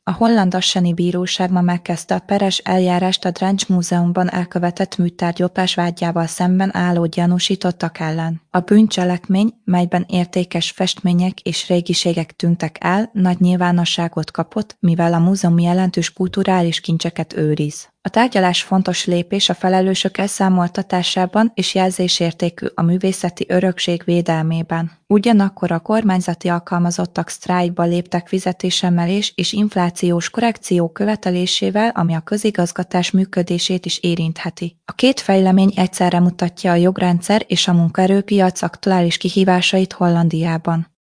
A holland asseni bíróság ma megkezdte a peres eljárást a Drench Múzeumban elkövetett műtárgylopás vádjával szemben álló gyanúsítottak ellen. A bűncselekmény, melyben értékes festmények és régiségek tűntek el, nagy nyilvánosságot kapott, mivel a múzeum jelentős kulturális kincseket őriz. A tárgyalás fontos lépés a felelősök elszámoltatásában és jelzésértékű a művészeti örökség védelmében. Ugyanakkor a kormányzati alkalmazottak sztrájkba léptek fizetésemelés és inflációs korrekció követelésével, ami a közigazgatás működését is érintheti. A két fejlemény egyszerre mutatja a jogrendszer és a munkaerőpiac aktuális kihívásait Hollandiában.